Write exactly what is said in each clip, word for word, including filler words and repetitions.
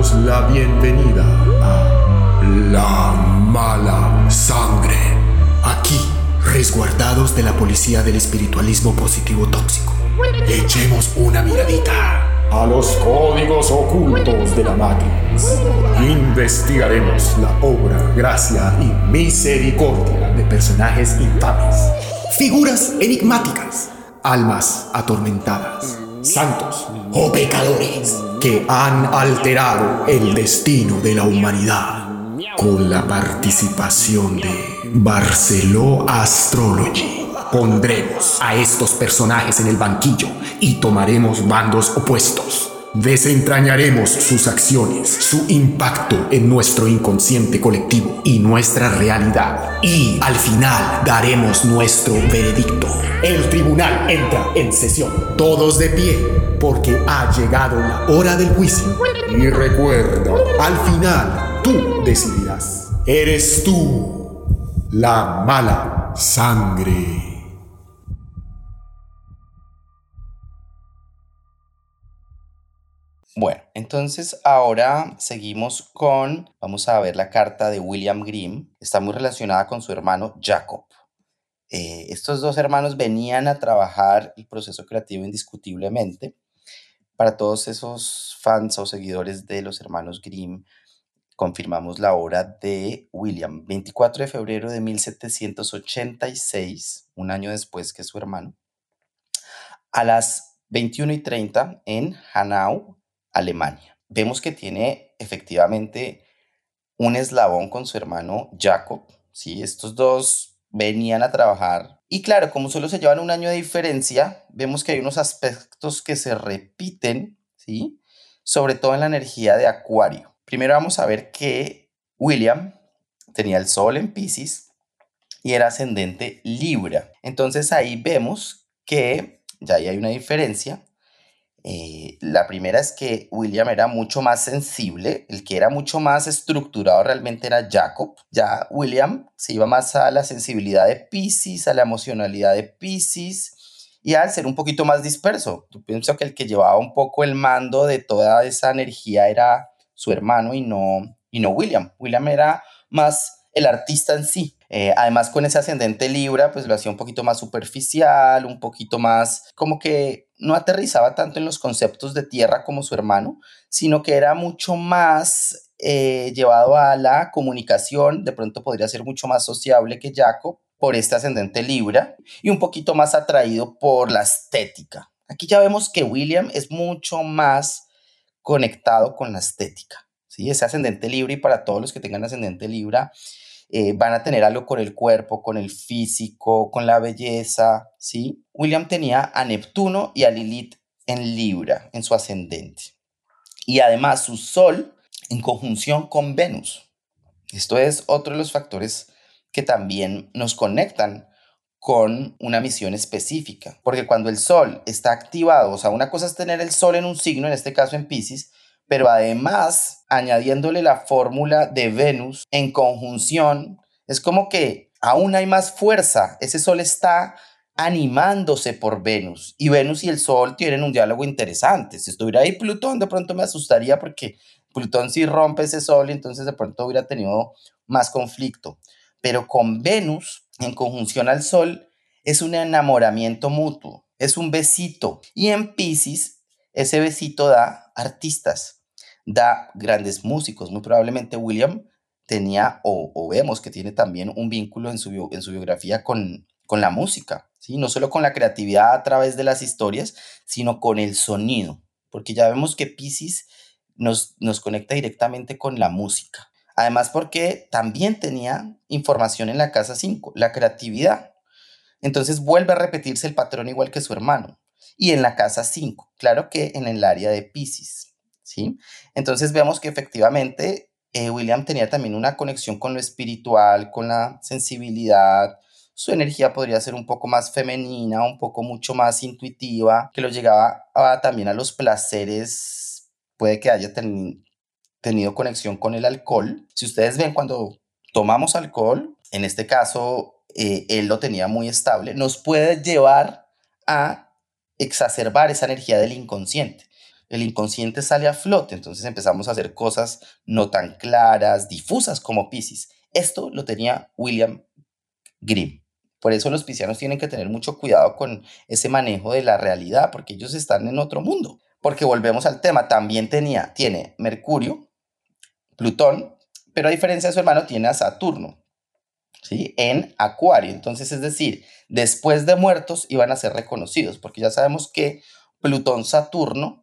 damos la bienvenida a La Mala Sangre. Aquí, resguardados de la policía del espiritualismo positivo tóxico, echemos una miradita a los códigos ocultos de la Matrix. Investigaremos la obra, gracia y misericordia de personajes infames, figuras enigmáticas, almas atormentadas, santos o pecadores que han alterado el destino de la humanidad, con la participación de Barceló Astrology. Pondremos a estos personajes en el banquillo y tomaremos bandos opuestos. Desentrañaremos sus acciones, su impacto en nuestro inconsciente colectivo y nuestra realidad. Y al final daremos nuestro veredicto. El tribunal entra en sesión. Todos de pie, porque ha llegado la hora del juicio. Y recuerda, al final tú decidirás. Eres tú la mala sangre. Bueno, entonces ahora seguimos con, vamos a ver la carta de William Grimm. Está muy relacionada con su hermano Jacob. Eh, estos dos hermanos venían a trabajar el proceso creativo indiscutiblemente. Para todos esos fans o seguidores de los hermanos Grimm, confirmamos la obra de William, veinticuatro de febrero de mil setecientos ochenta y seis, un año después que su hermano, a las veintiuna y treinta en Hanau, Alemania. Vemos que tiene efectivamente un eslabón con su hermano Jacob, ¿sí? Estos dos venían a trabajar y claro, como solo se llevan un año de diferencia, vemos que hay unos aspectos que se repiten, ¿sí? Sobre todo en la energía de Acuario. Primero vamos a ver que William tenía el Sol en Piscis y era ascendente Libra. Entonces ahí vemos que ya ahí hay una diferencia. Eh, la primera es que William era mucho más sensible, el que era mucho más estructurado realmente era Jacob. Ya William se iba más a la sensibilidad de Piscis, a la emocionalidad de Piscis y al ser un poquito más disperso. Yo pienso que el que llevaba un poco el mando de toda esa energía era su hermano y no, y no William. William era más el artista en sí. Eh, además con ese ascendente Libra pues lo hacía un poquito más superficial, un poquito más como que no aterrizaba tanto en los conceptos de tierra como su hermano, sino que era mucho más eh, llevado a la comunicación. De pronto podría ser mucho más sociable que Jacob por este ascendente Libra y un poquito más atraído por la estética. Aquí ya vemos que William es mucho más conectado con la estética, ¿sí? Ese ascendente Libra, y para todos los que tengan ascendente Libra, Eh, van a tener algo con el cuerpo, con el físico, con la belleza, ¿sí? William tenía a Neptuno y a Lilith en Libra, en su ascendente. Y además su Sol en conjunción con Venus. Esto es otro de los factores que también nos conectan con una misión específica. Porque cuando el Sol está activado, o sea, una cosa es tener el Sol en un signo, en este caso en Piscis, pero además añadiéndole la fórmula de Venus en conjunción, es como que aún hay más fuerza. Ese Sol está animándose por Venus y Venus y el Sol tienen un diálogo interesante. Si estuviera ahí Plutón, de pronto me asustaría porque Plutón sí rompe ese Sol y entonces de pronto hubiera tenido más conflicto. Pero con Venus en conjunción al Sol es un enamoramiento mutuo, es un besito. Y en Piscis ese besito da artistas, da grandes músicos. Muy probablemente William tenía o, o vemos que tiene también un vínculo en su, bio, en su biografía con, con la música, ¿sí? No solo con la creatividad a través de las historias, sino con el sonido, porque ya vemos que Piscis nos, nos conecta directamente con la música. Además porque también tenía información en la casa cinco, la creatividad. Entonces vuelve a repetirse el patrón igual que su hermano. Y en la casa cinco, claro que en el área de Piscis, ¿sí? Entonces vemos que efectivamente eh, William tenía también una conexión con lo espiritual, con la sensibilidad. Su energía podría ser un poco más femenina, un poco mucho más intuitiva, que lo llegaba a, también a los placeres. Puede que haya ten, tenido conexión con el alcohol. Si ustedes ven cuando tomamos alcohol, en este caso eh, él lo tenía muy estable, nos puede llevar a exacerbar esa energía del inconsciente. el inconsciente sale a flote, entonces empezamos a hacer cosas no tan claras, difusas como Piscis. Esto lo tenía William Grimm. Por eso los piscianos tienen que tener mucho cuidado con ese manejo de la realidad, porque ellos están en otro mundo. Porque volvemos al tema, también tenía, tiene Mercurio, Plutón, pero a diferencia de su hermano tiene a Saturno, ¿sí? En Acuario. Entonces, es decir, después de muertos iban a ser reconocidos, porque ya sabemos que Plutón-Saturno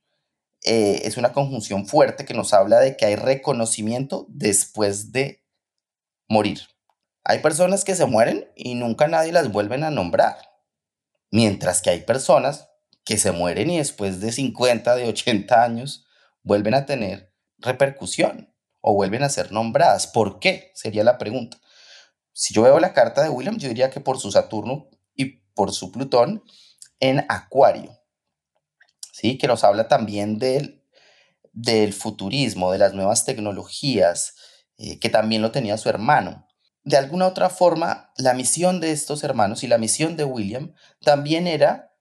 eh, es una conjunción fuerte que nos habla de que hay reconocimiento después de morir. Hay personas que se mueren y nunca nadie las vuelven a nombrar, mientras que hay personas que se mueren y después de cincuenta, de ochenta años vuelven a tener repercusión o vuelven a ser nombradas. ¿Por qué? Sería la pregunta. Si yo veo la carta de William, yo diría que por su Saturno y por su Plutón en Acuario, ¿sí? Que nos habla también del, del futurismo, de las nuevas tecnologías, eh, que también lo tenía su hermano. De alguna otra forma, la misión de estos hermanos y la misión de William también era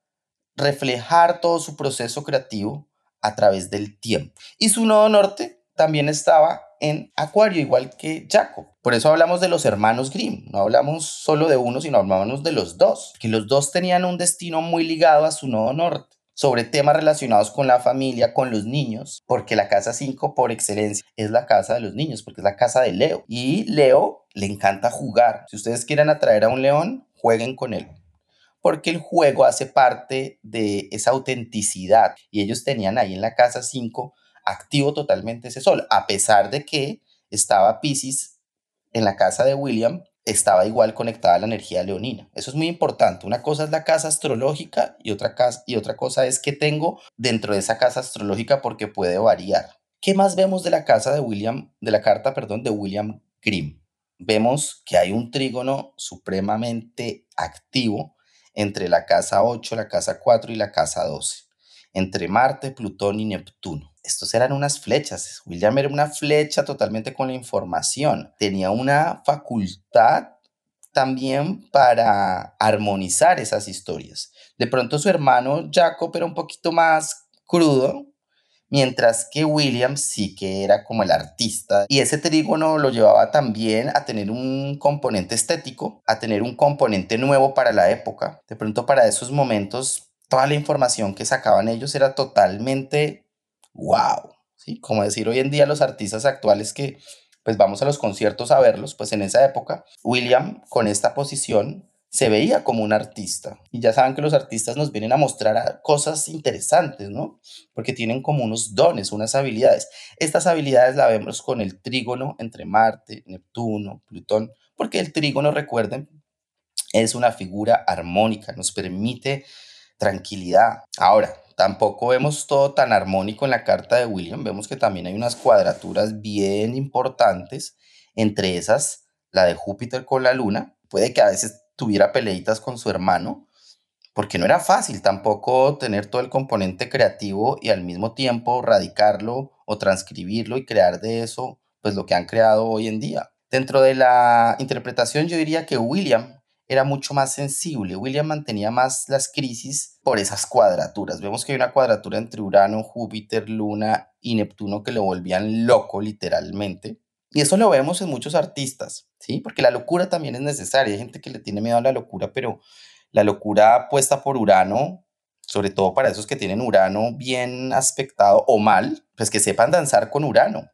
reflejar todo su proceso creativo a través del tiempo. Y su nodo norte también estaba en Acuario, igual que Jacob. Por eso hablamos de los hermanos Grimm, no hablamos solo de uno, sino hablamos de los dos, que los dos tenían un destino muy ligado a su nodo norte, sobre temas relacionados con la familia, con los niños, porque la casa cinco por excelencia es la casa de los niños, porque es la casa de Leo. Y Leo le encanta jugar. Si ustedes quieren atraer a un león, jueguen con él, porque el juego hace parte de esa autenticidad. Y ellos tenían ahí en la casa cinco activo totalmente ese sol, a pesar de que estaba Piscis en la casa de William, estaba igual conectada a la energía leonina. Eso es muy importante. Una cosa es la casa astrológica y otra, casa, y otra cosa es qué tengo dentro de esa casa astrológica, porque puede variar. ¿Qué más vemos de la casa de William, de la carta, perdón, de William Grimm? Vemos que hay un trígono supremamente activo entre la casa ocho, la casa cuatro y la casa doce, entre Marte, Plutón y Neptuno. Estos eran unas flechas. William era una flecha totalmente con la información. Tenía una facultad también para armonizar esas historias. De pronto su hermano Jacob era un poquito más crudo, mientras que William sí que era como el artista. Y ese trígono lo llevaba también a tener un componente estético, a tener un componente nuevo para la época. De pronto para esos momentos, toda la información que sacaban ellos era totalmente wow, ¿sí? Como decir hoy en día los artistas actuales que pues vamos a los conciertos a verlos, pues en esa época William con esta posición se veía como un artista. Y ya saben que los artistas nos vienen a mostrar cosas interesantes, ¿no? Porque tienen como unos dones, unas habilidades. Estas habilidades las vemos con el trígono entre Marte, Neptuno, Plutón, porque el trígono, recuerden, es una figura armónica, nos permite tranquilidad. Ahora, tampoco vemos todo tan armónico en la carta de William, vemos que también hay unas cuadraturas bien importantes, entre esas la de Júpiter con la Luna. Puede que a veces tuviera peleitas con su hermano, porque no era fácil tampoco tener todo el componente creativo y al mismo tiempo radicarlo o transcribirlo y crear de eso pues lo que han creado hoy en día. Dentro de la interpretación yo diría que William era mucho más sensible. William mantenía más las crisis por esas cuadraturas. Vemos que hay una cuadratura entre Urano, Júpiter, Luna y Neptuno que lo volvían loco literalmente. Y eso lo vemos en muchos artistas, ¿sí? Porque la locura también es necesaria. Hay gente que le tiene miedo a la locura, pero la locura puesta por Urano, sobre todo para esos que tienen Urano bien aspectado o mal, pues que sepan danzar con Urano.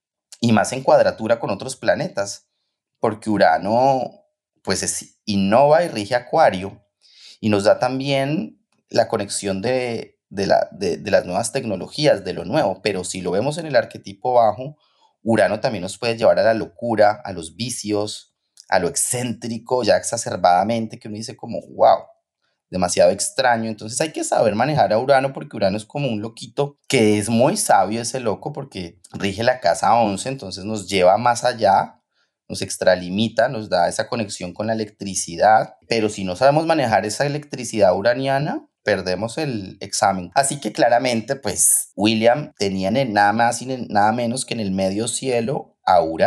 Y más en cuadratura con otros planetas, porque Urano pues es, innova y rige Acuario y nos da también la conexión de, de, la, de, de las nuevas tecnologías, de lo nuevo. Pero si lo vemos en el arquetipo bajo, Urano también nos puede llevar a la locura, a los vicios, a lo excéntrico, ya exacerbadamente, que uno dice como, wow, demasiado extraño. Entonces hay que saber manejar a Urano, porque Urano es como un loquito, que es muy sabio ese loco, porque rige la casa once, entonces nos lleva más allá, nos extralimita, nos da esa conexión con la electricidad, pero si no sabemos manejar esa electricidad uraniana, perdemos el examen. Así que claramente, pues, William tenía nada más y nada menos que en el medio cielo a Urano.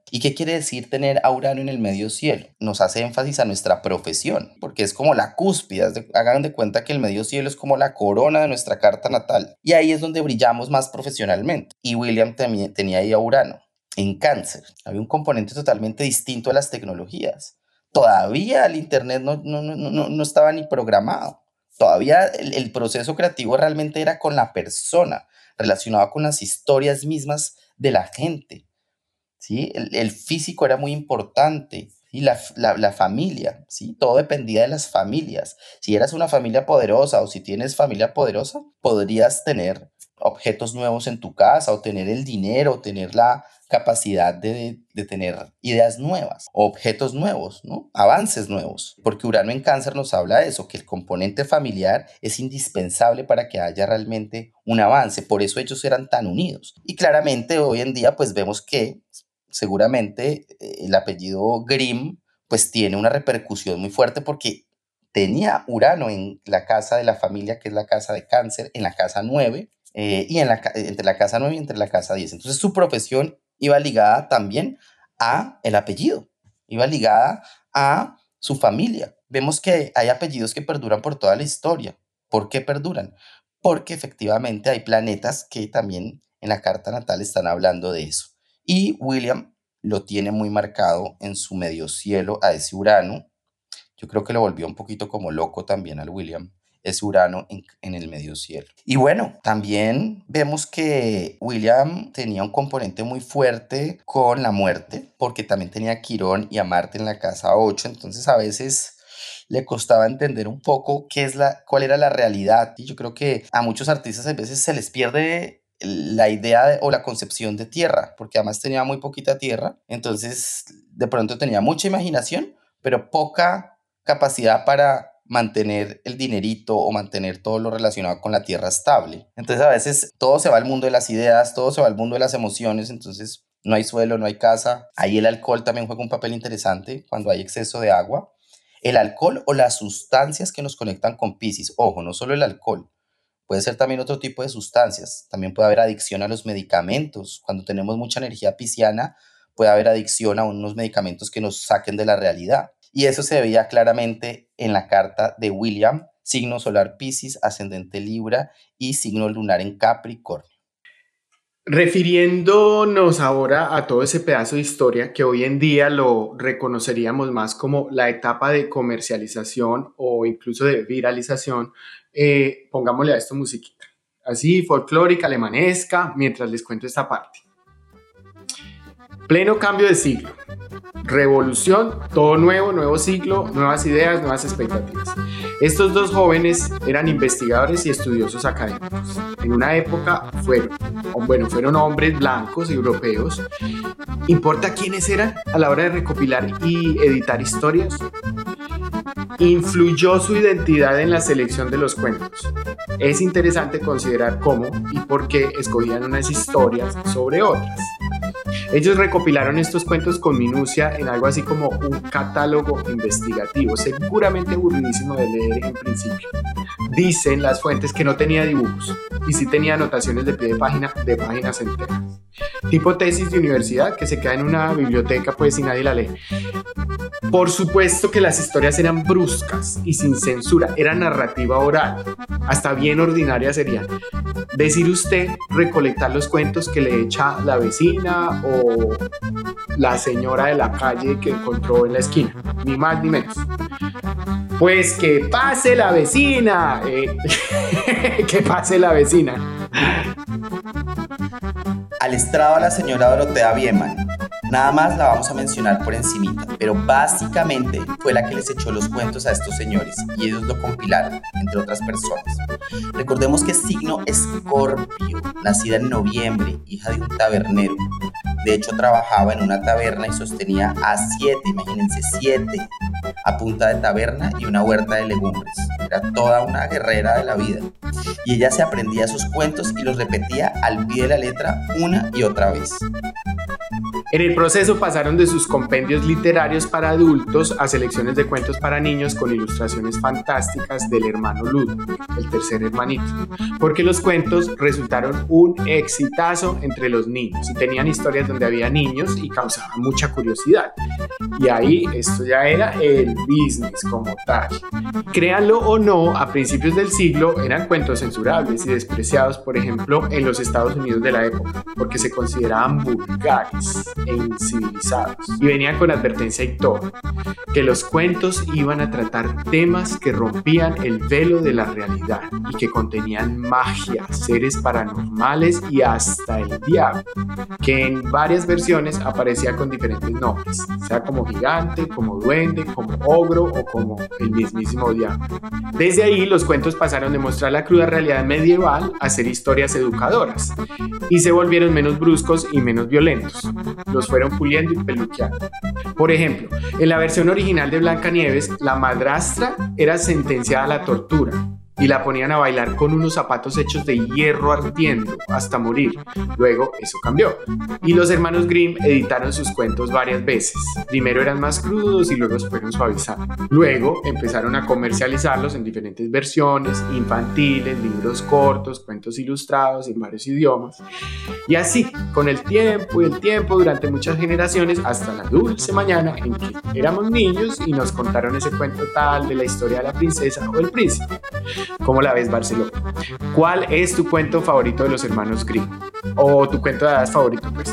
¿Y qué quiere decir tener a Urano en el medio cielo? Nos hace énfasis a nuestra profesión, porque es como la cúspide. Hagan de cuenta que el medio cielo es como la corona de nuestra carta natal. Y ahí es donde brillamos más profesionalmente. Y William también tenía ahí a Urano en Cáncer. Había un componente totalmente distinto a las tecnologías. Todavía el Internet no, no, no, no, no estaba ni programado. Todavía el, el proceso creativo realmente era con la persona, relacionado con las historias mismas de la gente. ¿Sí? El, el físico era muy importante, ¿sí? la, la, la familia, ¿sí? Todo dependía de las familias. Si eras una familia poderosa o si tienes familia poderosa, podrías tener objetos nuevos en tu casa o tener el dinero, o tener la capacidad de, de tener ideas nuevas, objetos nuevos, ¿no? Avances nuevos, porque Urano en Cáncer nos habla de eso, que el componente familiar es indispensable para que haya realmente un avance, por eso ellos eran tan unidos. Y claramente hoy en día pues vemos que seguramente el apellido Grimm pues tiene una repercusión muy fuerte porque tenía Urano en la casa de la familia, que es la casa de Cáncer, en la casa nueve, eh, y en la, entre la casa nueve y entre la casa diez. Entonces su profesión iba ligada también a el apellido, iba ligada a su familia. Vemos que hay apellidos que perduran por toda la historia. ¿Por qué perduran? Porque efectivamente hay planetas que también en la carta natal están hablando de eso. Y William lo tiene muy marcado en su medio cielo a ese Urano. Yo creo que lo volvió un poquito como loco también al William, ese Urano en, en el medio cielo. Y bueno, también vemos que William tenía un componente muy fuerte con la muerte, porque también tenía a Quirón y a Marte en la casa ocho, entonces a veces le costaba entender un poco qué es la, cuál era la realidad. Y yo creo que a muchos artistas a veces se les pierde la idea de, o la concepción de tierra, porque además tenía muy poquita tierra, entonces de pronto tenía mucha imaginación, pero poca capacidad para mantener el dinerito o mantener todo lo relacionado con la tierra estable. Entonces a veces todo se va al mundo de las ideas, todo se va al mundo de las emociones, entonces no hay suelo, no hay casa. Ahí el alcohol también juega un papel interesante cuando hay exceso de agua. El alcohol o las sustancias que nos conectan con Piscis, ojo, no solo el alcohol, puede ser también otro tipo de sustancias. También puede haber adicción a los medicamentos. Cuando tenemos mucha energía pisciana, puede haber adicción a unos medicamentos que nos saquen de la realidad. Y eso se veía claramente en la carta de William, signo solar Piscis, ascendente Libra y signo lunar en Capricornio. Refiriéndonos ahora a todo ese pedazo de historia que hoy en día lo reconoceríamos más como la etapa de comercialización o incluso de viralización, eh, pongámosle a esto musiquita, así folclórica, alemanesca, mientras les cuento esta parte. Pleno cambio de siglo, revolución, todo nuevo, nuevo siglo, nuevas ideas, nuevas expectativas. Estos dos jóvenes eran investigadores y estudiosos académicos. En una época fueron, bueno, fueron hombres blancos, europeos. ¿Importa quiénes eran a la hora de recopilar y editar historias? Influyó su identidad en la selección de los cuentos. Es interesante considerar cómo y por qué escogían unas historias sobre otras. Ellos recopilaron estos cuentos con minucia en algo así como un catálogo investigativo, seguramente aburridísimo de leer en principio. Dicen las fuentes que no tenía dibujos y sí tenía anotaciones de pie de página de páginas enteras. Tipo tesis de universidad que se queda en una biblioteca pues y nadie la lee. Por supuesto que las historias eran bruscas y sin censura, era narrativa oral, hasta bien ordinaria serían. Decir usted, recolectar los cuentos que le echa la vecina o la señora de la calle que encontró en la esquina, ni más ni menos. Pues que pase la vecina, eh, que pase la vecina. Al estrado a la señora Dorotea Bieman. Nada más la vamos a mencionar por encimita, pero básicamente fue la que les echó los cuentos a estos señores y ellos lo compilaron, entre otras personas. Recordemos que signo Escorpio, nacida en noviembre, hija de un tabernero. De hecho, trabajaba en una taberna y sostenía a siete, imagínense, siete, a punta de taberna y una huerta de legumbres. Era toda una guerrera de la vida. Y ella se aprendía sus cuentos y los repetía al pie de la letra una y otra vez. En el proceso pasaron de sus compendios literarios para adultos a selecciones de cuentos para niños con ilustraciones fantásticas del hermano Ludwig, el tercer hermanito, porque los cuentos resultaron un exitazo entre los niños y tenían historias donde había niños y causaban mucha curiosidad. Y ahí esto ya era el business como tal. Créanlo o no, a principios del siglo eran cuentos censurables y despreciados, por ejemplo, en los Estados Unidos de la época, porque se consideraban vulgares e incivilizados y venían con advertencia y todo, que los cuentos iban a tratar temas que rompían el velo de la realidad y que contenían magia, seres paranormales y hasta el diablo, que en varias versiones aparecía con diferentes nombres, sea como gigante, como duende, como ogro o como el mismísimo diablo. Desde ahí los cuentos pasaron de mostrar la cruda realidad medieval a ser historias educadoras y se volvieron menos bruscos y menos violentos. Los fueron puliendo y peluqueando. Por ejemplo, en la versión original de Blancanieves, la madrastra era sentenciada a la tortura y la ponían a bailar con unos zapatos hechos de hierro ardiendo hasta morir. Luego eso cambió y los hermanos Grimm editaron sus cuentos varias veces. Primero eran más crudos y luego se fueron suavizando. Luego empezaron a comercializarlos en diferentes versiones, infantiles, libros cortos, cuentos ilustrados en varios idiomas. Y así, con el tiempo y el tiempo, durante muchas generaciones, hasta la dulce mañana en que éramos niños y nos contaron ese cuento tal de la historia de la princesa o el príncipe. ¿Cómo la ves, Barcelona? ¿Cuál es tu cuento favorito de los hermanos Grimm? O tu cuento de hadas favorito, pues.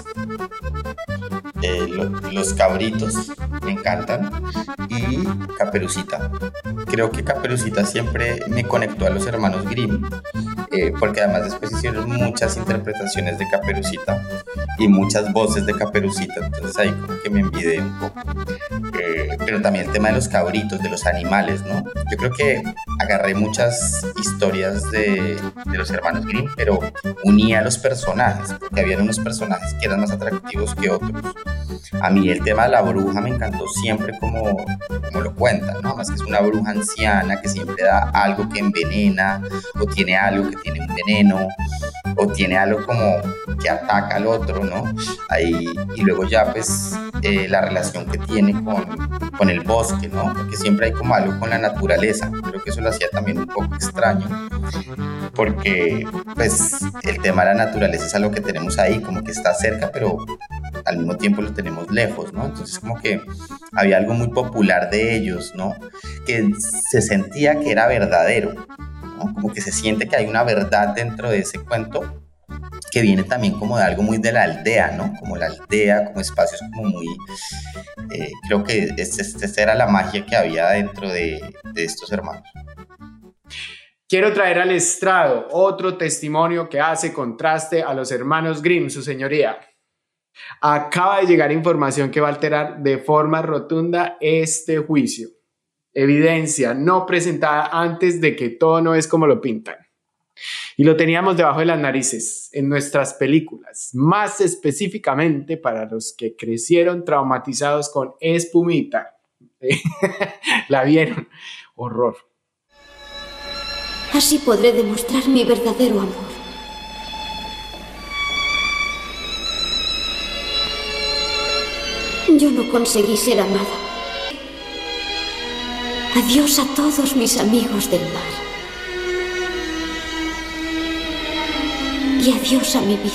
Eh, lo, los cabritos me encantan y Caperucita. Creo que Caperucita siempre me conectó a los hermanos Grimm, eh, porque además después hicieron muchas interpretaciones de Caperucita y muchas voces de Caperucita, entonces ahí como que me envidié un poco. Eh, pero también el tema de los cabritos, de los animales, ¿no? Yo creo que agarré muchas historias de, de los hermanos Grimm, pero unía a los personajes, porque habían unos personajes que eran más atractivos que otros. A mí el tema de la bruja me encantó siempre como, como lo cuentan, ¿no? Más que es una bruja anciana que siempre da algo que envenena, o tiene algo que tiene un veneno, o tiene algo como que ataca al otro, ¿no? Ahí, y luego ya pues eh, la relación que tiene con, con el bosque, ¿no? Porque siempre hay como algo con la naturaleza. Creo que eso lo hacía también un poco extraño, porque pues el tema de la naturaleza es algo que tenemos ahí, como que está cerca, pero al mismo tiempo lo tenemos lejos, ¿no? Entonces como que había algo muy popular de ellos, ¿no? Que se sentía que era verdadero, ¿no? Como que se siente que hay una verdad dentro de ese cuento que viene también como de algo muy de la aldea, ¿no? Como la aldea, como espacios como muy... Eh, creo que esta este era la magia que había dentro de, de estos hermanos. Quiero traer al estrado otro testimonio que hace contraste a los hermanos Grimm, su señoría. Acaba de llegar información que va a alterar de forma rotunda este juicio. Evidencia no presentada antes de que todo no es como lo pintan. Y lo teníamos debajo de las narices en nuestras películas, más específicamente para los que crecieron traumatizados con Espumita. ¿La vieron? Horror. Así podré demostrar mi verdadero amor. Yo no conseguí ser amada. Adiós a todos mis amigos del mar. Y adiós a mi vida.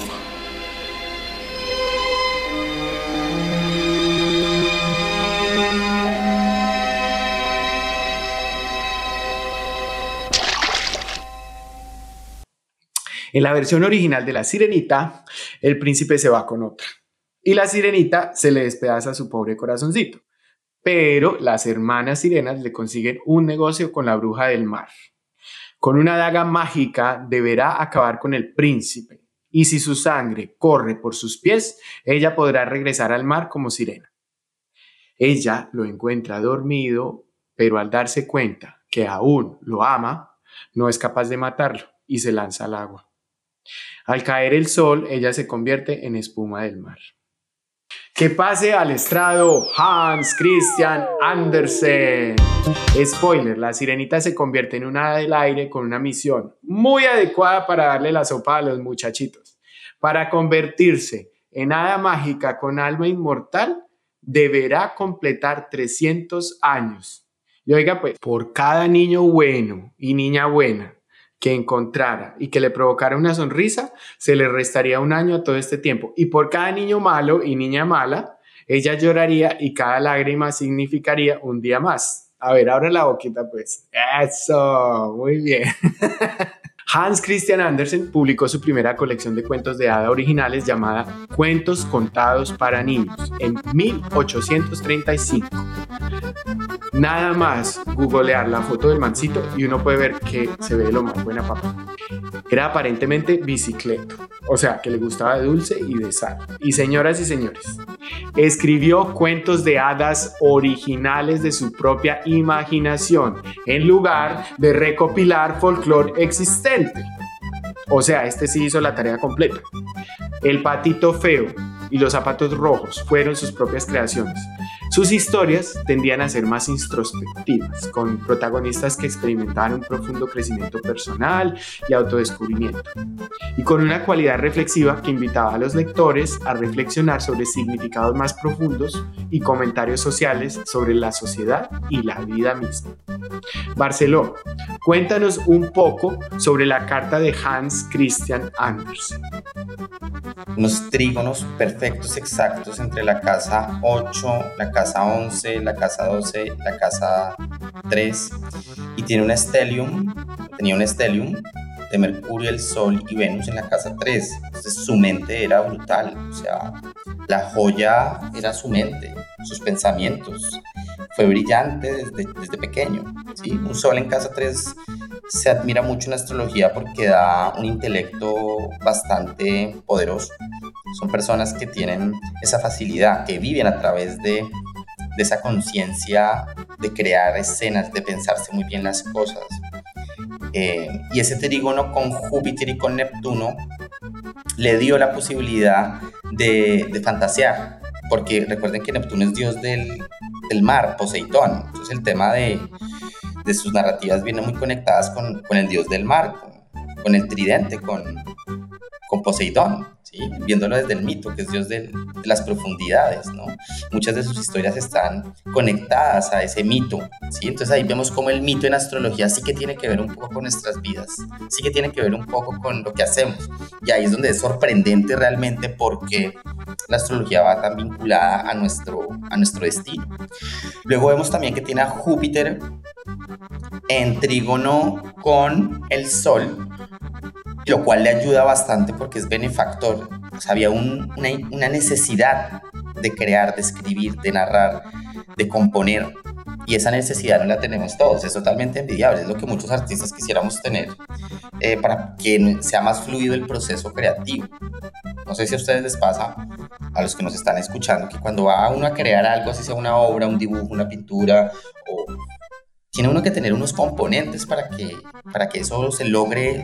En la versión original de La Sirenita, el príncipe se va con otra. Y la sirenita se le despedaza su pobre corazoncito. Pero las hermanas sirenas le consiguen un negocio con la bruja del mar. Con una daga mágica deberá acabar con el príncipe. Y si su sangre corre por sus pies, ella podrá regresar al mar como sirena. Ella lo encuentra dormido, pero al darse cuenta que aún lo ama, no es capaz de matarlo y se lanza al agua. Al caer el sol, ella se convierte en espuma del mar. Que pase al estrado Hans Christian Andersen. Spoiler, la sirenita se convierte en una hada del aire con una misión muy adecuada para darle la sopa a los muchachitos, para convertirse en Hada Mágica con Alma Inmortal deberá completar trescientos años. Y oiga pues, por cada niño bueno y niña buena que encontrara y que le provocara una sonrisa, se le restaría un año a todo este tiempo. Y por cada niño malo y niña mala, ella lloraría y cada lágrima significaría un día más. A ver, abra la boquita pues. Eso, muy bien. Hans Christian Andersen publicó su primera colección de cuentos de hada originales llamada Cuentos contados para niños en mil ochocientos treinta y cinco. Nada más googlear la foto del mancito y uno puede ver que se ve de lo más buena papá. Era aparentemente bicicleto, o sea que le gustaba de dulce y de sal. Y señoras y señores, escribió cuentos de hadas originales de su propia imaginación en lugar de recopilar folclore existente. O sea, este sí hizo la tarea completa. El patito feo y los zapatos rojos fueron sus propias creaciones. Sus historias tendían a ser más introspectivas, con protagonistas que experimentaban un profundo crecimiento personal y autodescubrimiento, y con una cualidad reflexiva que invitaba a los lectores a reflexionar sobre significados más profundos y comentarios sociales sobre la sociedad y la vida misma. Barceló, cuéntanos un poco sobre la carta de Hans Christian Andersen. Unos trígonos perfectos, exactos entre la casa ocho, la casa once, la casa doce, la casa tres, y tiene un stellium, tenía un stellium de Mercurio, el Sol y Venus en la casa tres. Entonces su mente era brutal, o sea, la joya era su mente, sus pensamientos. Fue brillante desde, desde pequeño, ¿sí? Un Sol en casa tres se admira mucho en la astrología porque da un intelecto bastante poderoso. Son personas que tienen esa facilidad, que viven a través de, de esa conciencia de crear escenas, de pensarse muy bien las cosas. Eh, y ese trígono con Júpiter y con Neptuno le dio la posibilidad de, de fantasear, porque recuerden que Neptuno es dios del, del mar, Poseidón. Entonces el tema de, de sus narrativas viene muy conectadas con, con el dios del mar, con, con el tridente, con, con Poseidón, ¿sí? Viéndolo desde el mito, que es dios del, de las profundidades, ¿no? Muchas de sus historias están conectadas a ese mito, ¿sí? Entonces ahí vemos cómo el mito en astrología sí que tiene que ver un poco con nuestras vidas, sí que tiene que ver un poco con lo que hacemos, y ahí es donde es sorprendente realmente porque la astrología va tan vinculada a nuestro, a nuestro destino. Luego vemos también que tiene a Júpiter en trígono con el Sol, lo cual le ayuda bastante porque es benefactor. O sea, había un, una, una necesidad de crear, de escribir, de narrar, de componer, y esa necesidad no la tenemos todos, es totalmente envidiable, es lo que muchos artistas quisiéramos tener eh, para que sea más fluido el proceso creativo. No sé si a ustedes les pasa, a los que nos están escuchando, que cuando va uno a crear algo, así sea una obra, un dibujo, una pintura, o tiene uno que tener unos componentes para que, para que eso se logre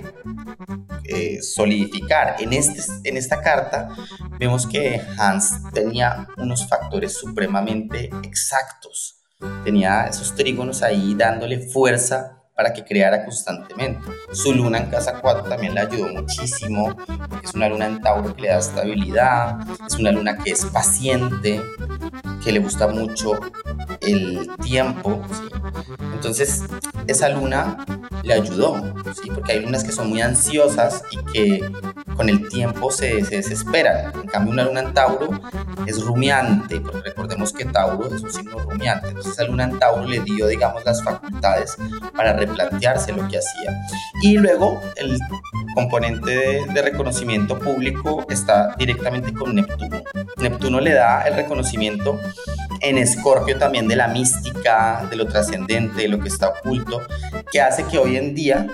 eh, solidificar. En, este, en esta carta vemos que Hans tenía unos factores supremamente exactos. Tenía esos trígonos ahí dándole fuerza para que creara constantemente. Su luna en casa cuatro también le ayudó muchísimo, porque es una luna en Tauro que le da estabilidad, es una luna que es paciente, que le gusta mucho el tiempo, ¿sí? Entonces esa luna le ayudó, ¿sí? Porque hay lunas que son muy ansiosas y que con el tiempo se, se desesperan. En cambio, una luna en Tauro es rumiante, porque recordemos que Tauro es un signo rumiante. Entonces esa luna en Tauro le dio, digamos, las facultades para replantearse lo que hacía. Y luego el componente de, de reconocimiento público está directamente con Neptuno. Neptuno le da el reconocimiento en Escorpio también de la mística, de lo trascendente, de lo que está oculto, que hace que hoy en día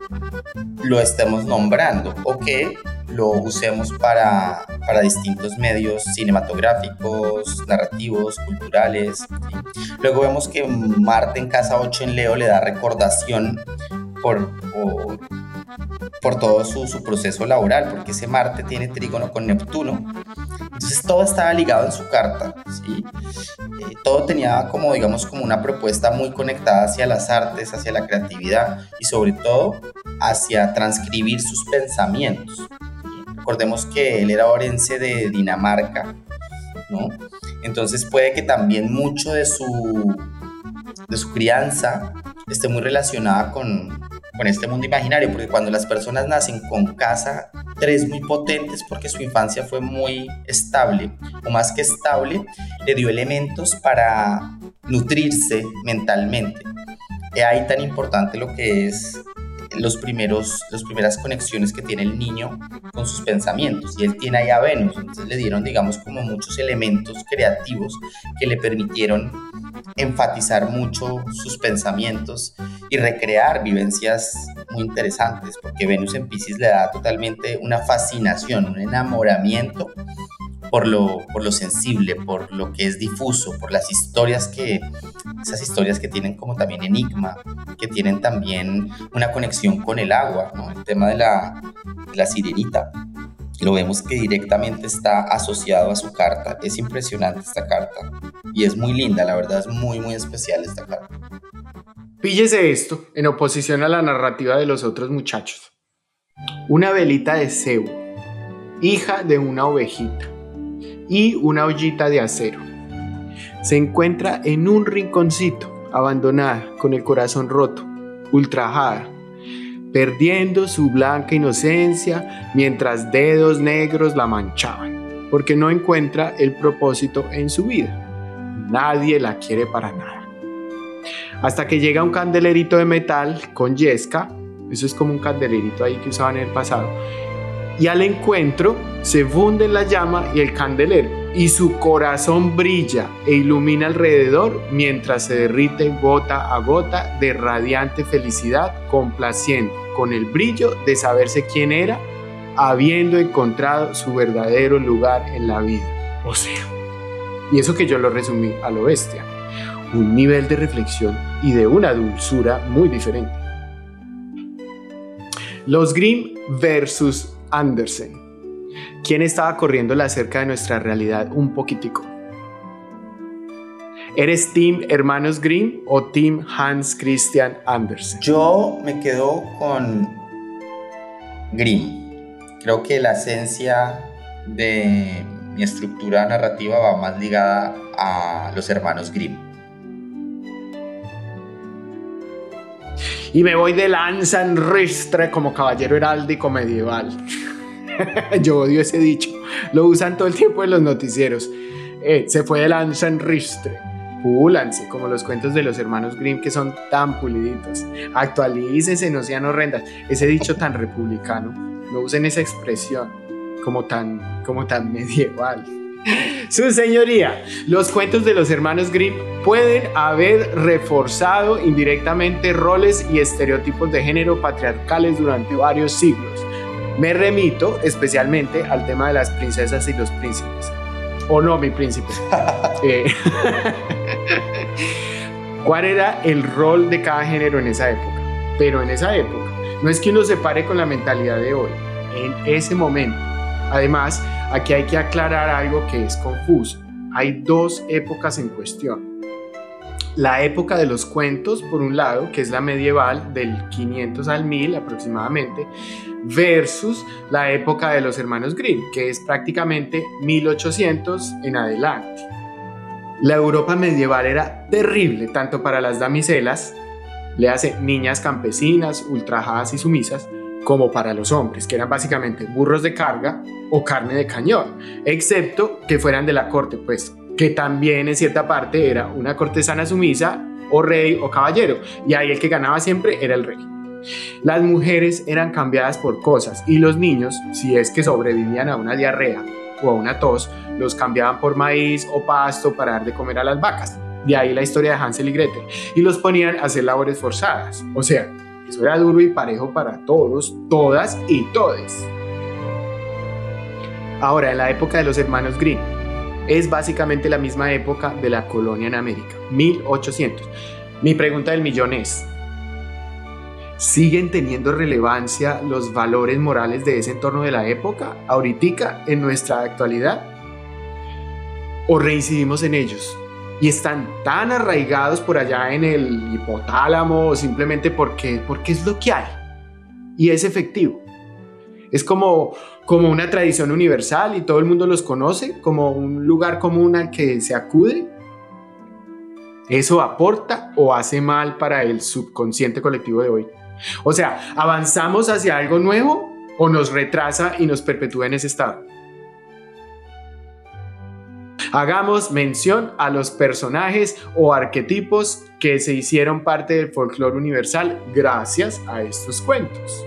lo estemos nombrando o que lo usemos para, para distintos medios cinematográficos, narrativos, culturales, ¿sí? Luego vemos que Marte en casa ocho en Leo le da recordación por, por, por todo su, su proceso laboral, porque ese Marte tiene trígono con Neptuno. Entonces todo estaba ligado en su carta, ¿sí? Eh, todo tenía como, digamos, como una propuesta muy conectada hacia las artes, hacia la creatividad y sobre todo hacia transcribir sus pensamientos. Recordemos que él era orense de Dinamarca, ¿no? Entonces puede que también mucho de su, de su crianza esté muy relacionada con, con este mundo imaginario, porque cuando las personas nacen con casa tres muy potentes, porque su infancia fue muy estable, o más que estable, le dio elementos para nutrirse mentalmente. Es ahí tan importante lo que es los primeros, las primeras conexiones que tiene el niño con sus pensamientos, y él tiene ahí a Venus, entonces le dieron, digamos, como muchos elementos creativos que le permitieron enfatizar mucho sus pensamientos y recrear vivencias muy interesantes, porque Venus en Piscis le da totalmente una fascinación, un enamoramiento por lo, por lo sensible, por lo que es difuso, por las historias que, esas historias que tienen como también enigma, que tienen también una conexión con el agua, ¿no? El tema de la, de la sirenita, lo vemos que directamente está asociado a su carta. Es impresionante esta carta y es muy linda, la verdad es muy muy especial esta carta. Píllese esto en oposición a la narrativa de los otros muchachos. Una velita de cebo, hija de una ovejita, y una ollita de acero. Se encuentra en un rinconcito, abandonada, con el corazón roto, ultrajada, perdiendo su blanca inocencia mientras dedos negros la manchaban, porque no encuentra el propósito en su vida. Nadie la quiere para nada. Hasta que llega un candelerito de metal con yesca, eso es como un candelerito ahí que usaban en el pasado, y al encuentro se funde la llama y el candelero, y su corazón brilla e ilumina alrededor mientras se derrite gota a gota de radiante felicidad, complaciendo con el brillo de saberse quién era, habiendo encontrado su verdadero lugar en la vida. O sea, y eso que yo lo resumí a lo bestia, un nivel de reflexión y de una dulzura muy diferente. Los Grimm versus Andersen. ¿Quién estaba corriendo la cerca de nuestra realidad un poquitico? ¿Eres team Hermanos Grimm o team Hans Christian Andersen? Yo me quedo con Grimm. Creo que la esencia de mi estructura narrativa va más ligada a los hermanos Grimm. Y me voy de lanza en ristre como caballero heráldico medieval. Yo odio ese dicho. Lo usan todo el tiempo en los noticieros. Eh, se fue de lanza en ristre. Púlanse, como los cuentos de los hermanos Grimm, que son tan puliditos. Actualícense, no sean horrendas. Ese dicho tan republicano. No usen esa expresión como tan, como tan medieval. Su señoría, los cuentos de los hermanos Grimm pueden haber reforzado indirectamente roles y estereotipos de género patriarcales durante varios siglos. Me remito especialmente al tema de las princesas y los príncipes. ¿O no, mi príncipe? eh, ¿Cuál era el rol de cada género en esa época? Pero en esa época, no es que uno se pare con la mentalidad de hoy, en ese momento. Además, aquí hay que aclarar algo que es confuso. Hay dos épocas en cuestión. La época de los cuentos, por un lado, que es la medieval, del quinientos al mil aproximadamente, versus la época de los hermanos Grimm, que es prácticamente mil ochocientos en adelante. La Europa medieval era terrible, tanto para las damiselas, le hace niñas campesinas, ultrajadas y sumisas, como para los hombres, que eran básicamente burros de carga o carne de cañón, excepto que fueran de la corte, pues, que también en cierta parte era una cortesana sumisa o rey o caballero, y ahí el que ganaba siempre era el rey. Las mujeres eran cambiadas por cosas y los niños, si es que sobrevivían a una diarrea o a una tos, los cambiaban por maíz o pasto para dar de comer a las vacas. De ahí la historia de Hansel y Gretel, y los ponían a hacer labores forzadas. O sea, eso era duro y parejo para todos, todas y todes. Ahora, en la época de los hermanos Grimm, es básicamente la misma época de la colonia en América, mil ochocientos. Mi pregunta del millón es: ¿siguen teniendo relevancia los valores morales de ese entorno de la época, ahorita, en nuestra actualidad? ¿O reincidimos en ellos? Y están tan arraigados por allá en el hipotálamo simplemente porque, porque es lo que hay y es efectivo. Es como, como una tradición universal y todo el mundo los conoce, como un lugar común al que se acude? ¿Eso aporta o hace mal para el subconsciente colectivo de hoy? O sea, ¿avanzamos hacia algo nuevo o nos retrasa y nos perpetúa en ese estado? Hagamos mención a los personajes o arquetipos que se hicieron parte del folclore universal gracias a estos cuentos.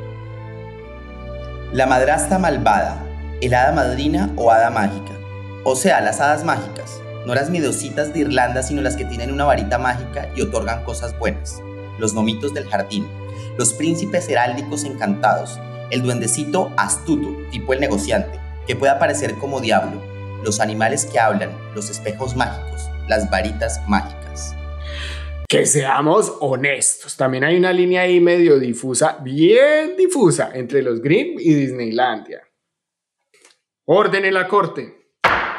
La madrastra malvada, el hada madrina o hada mágica. O sea, las hadas mágicas, no las miedositas de Irlanda, sino las que tienen una varita mágica y otorgan cosas buenas. Los gnomitos del jardín, los príncipes heráldicos encantados, el duendecito astuto, tipo el negociante, que puede aparecer como diablo, los animales que hablan, los espejos mágicos, las varitas mágicas. Que seamos honestos, también hay una línea ahí medio difusa, bien difusa, entre los Grimm y Disneylandia. Orden en la corte.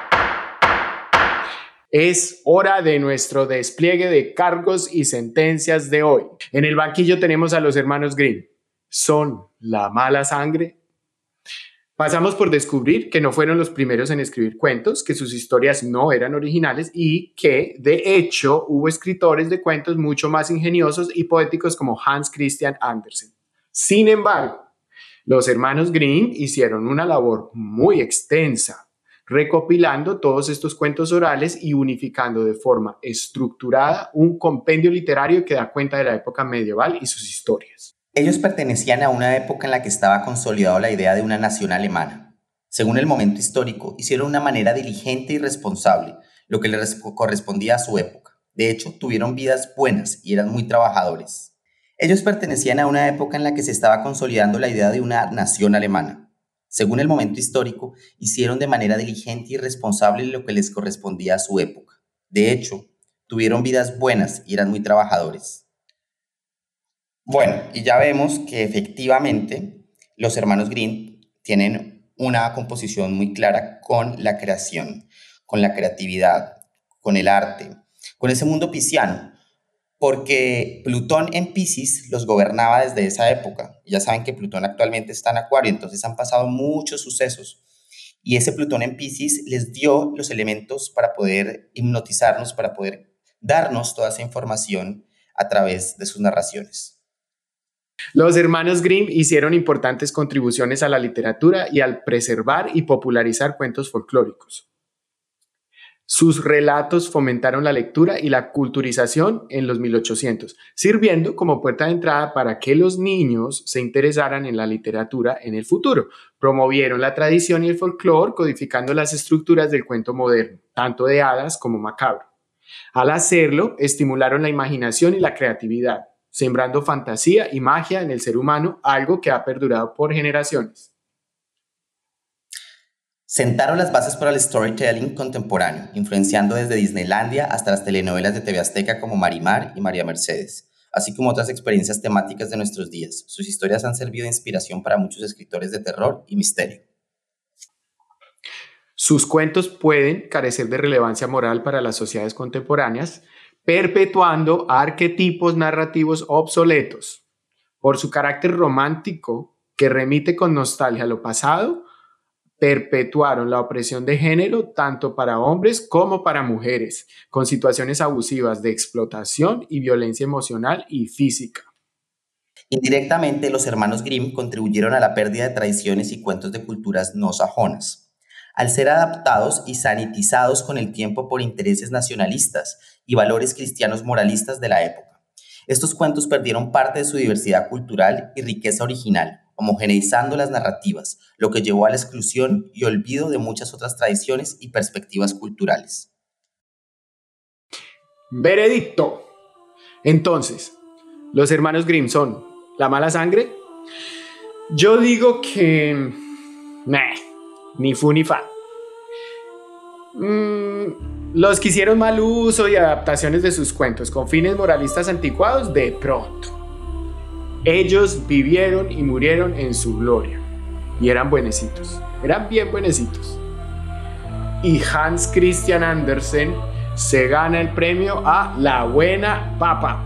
Es hora de nuestro despliegue de cargos y sentencias de hoy. En el banquillo tenemos a los hermanos Grimm. ¿Son la mala sangre? Pasamos por descubrir que no fueron los primeros en escribir cuentos, que sus historias no eran originales y que, de hecho, hubo escritores de cuentos mucho más ingeniosos y poéticos como Hans Christian Andersen. Sin embargo, los hermanos Grimm hicieron una labor muy extensa, recopilando todos estos cuentos orales y unificando de forma estructurada un compendio literario que da cuenta de la época medieval y sus historias. Ellos pertenecían a una época en la que estaba consolidada la idea de una nación alemana. Según el momento histórico, hicieron de una manera diligente y responsable lo que les correspondía a su época. De hecho, tuvieron vidas buenas y eran muy trabajadores. Ellos pertenecían a una época en la que se estaba consolidando la idea de una nación alemana. Según el momento histórico, hicieron de manera diligente y responsable lo que les correspondía a su época. De hecho, tuvieron vidas buenas y eran muy trabajadores. Bueno, y ya vemos que efectivamente los hermanos Grimm tienen una composición muy clara con la creación, con la creatividad, con el arte, con ese mundo pisciano, porque Plutón en Piscis los gobernaba desde esa época. Ya saben que Plutón actualmente está en Acuario, entonces han pasado muchos sucesos. Y ese Plutón en Piscis les dio los elementos para poder hipnotizarnos, para poder darnos toda esa información a través de sus narraciones. Los hermanos Grimm hicieron importantes contribuciones a la literatura y al preservar y popularizar cuentos folclóricos. Sus relatos fomentaron la lectura y la culturización en los mil ochocientos, sirviendo como puerta de entrada para que los niños se interesaran en la literatura en el futuro. Promovieron la tradición y el folclore, codificando las estructuras del cuento moderno, tanto de hadas como macabro. Al hacerlo, estimularon la imaginación y la creatividad, sembrando fantasía y magia en el ser humano, algo que ha perdurado por generaciones. Sentaron las bases para el storytelling contemporáneo, influenciando desde Disneylandia hasta las telenovelas de T V Azteca como Marimar y María Mercedes, así como otras experiencias temáticas de nuestros días. Sus historias han servido de inspiración para muchos escritores de terror y misterio. Sus cuentos pueden carecer de relevancia moral para las sociedades contemporáneas, perpetuando arquetipos narrativos obsoletos. Por su carácter romántico, que remite con nostalgia a lo pasado, perpetuaron la opresión de género tanto para hombres como para mujeres, con situaciones abusivas de explotación y violencia emocional y física. Indirectamente, los hermanos Grimm contribuyeron a la pérdida de tradiciones y cuentos de culturas no sajonas, al ser adaptados y sanitizados con el tiempo por intereses nacionalistas y valores cristianos moralistas de la época. Estos cuentos perdieron parte de su diversidad cultural y riqueza original, homogeneizando las narrativas, lo que llevó a la exclusión y olvido de muchas otras tradiciones y perspectivas culturales. Veredicto. Entonces, ¿los hermanos Grimm son la mala sangre? Yo digo que... Nah, ni fu ni fa. Mm, los que hicieron mal uso y adaptaciones de sus cuentos con fines moralistas anticuados, de pronto. Ellos vivieron y murieron en su gloria. Y eran buenecitos. Eran bien buenecitos. Y Hans Christian Andersen se gana el premio a la buena papa.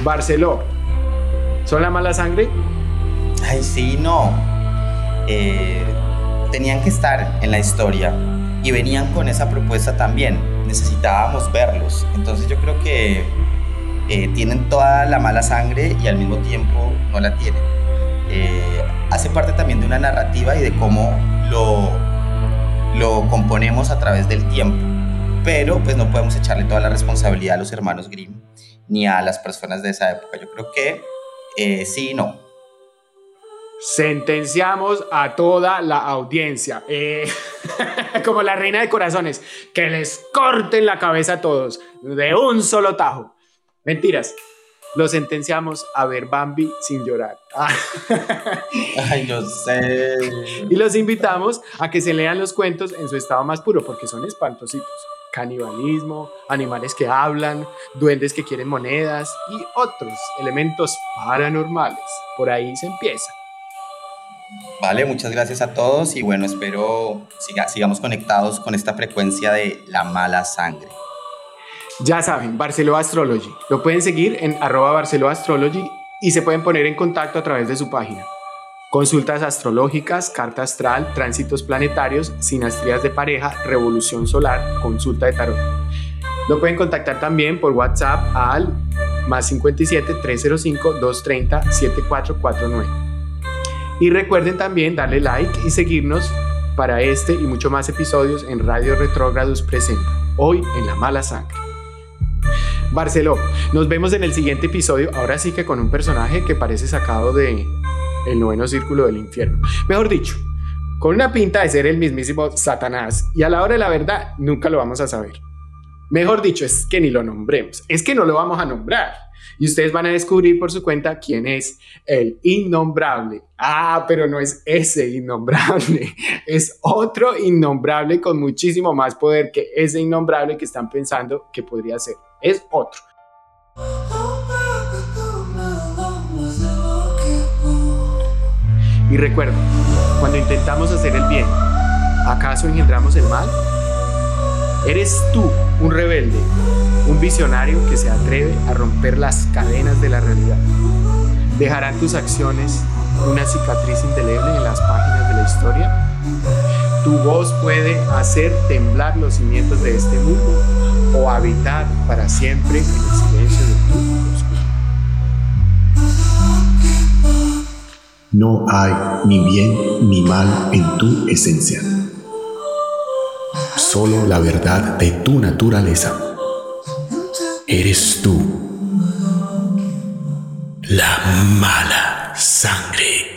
Barceló, ¿son la mala sangre? Ay, sí, no. Eh, tenían que estar en la historia y venían con esa propuesta también. Necesitábamos verlos. Entonces yo creo que eh, tienen toda la mala sangre y al mismo tiempo no la tienen. Eh, hace parte también de una narrativa y de cómo lo, lo componemos a través del tiempo. Pero pues no podemos echarle toda la responsabilidad a los hermanos Grimm ni a las personas de esa época. Yo creo que eh, sí y no. Sentenciamos a toda la audiencia, eh, como la reina de corazones, que les corten la cabeza a todos de un solo tajo. Mentiras, lo sentenciamos a ver Bambi sin llorar. Ay, yo sé. Y los invitamos a que se lean los cuentos en su estado más puro, porque son espantositos. Canibalismo, animales que hablan, duendes que quieren monedas y otros elementos paranormales. Por ahí se empieza. Vale, muchas gracias a todos y bueno, espero siga, sigamos conectados con esta frecuencia de la mala sangre. Ya saben, Barceló Astrology. Lo pueden seguir en arroba Barceló Astrology y se pueden poner en contacto a través de su página. Consultas astrológicas, carta astral, tránsitos planetarios, sinastrías de pareja, revolución solar, consulta de tarot. Lo pueden contactar también por WhatsApp al más cincuenta y siete, trescientos cinco, doscientos treinta, setenta y cuatro cuarenta y nueve. Y recuerden también darle like y seguirnos para este y mucho más episodios en Radio Retrógrados presenta, hoy en La Mala Sangre. Barceló, nos vemos en el siguiente episodio, ahora sí que con un personaje que parece sacado de El Noveno Círculo del Infierno. Mejor dicho, con una pinta de ser el mismísimo Satanás, y a la hora de la verdad nunca lo vamos a saber. Mejor dicho, es que ni lo nombremos, es que no lo vamos a nombrar. Y ustedes van a descubrir por su cuenta quién es el innombrable. Ah, pero no es ese innombrable, es otro innombrable con muchísimo más poder que ese innombrable que están pensando que podría ser. Es otro. Y recuerda, cuando intentamos hacer el bien, ¿acaso engendramos el mal? ¿Eres tú un rebelde, un visionario que se atreve a romper las cadenas de la realidad? ¿Dejarán tus acciones una cicatriz indeleble en las páginas de la historia? ¿Tu voz puede hacer temblar los cimientos de este mundo o habitar para siempre en el silencio de tu oscuridad? No hay ni bien ni mal en tu esencia. Solo la verdad de tu naturaleza. Eres tú, la mala sangre.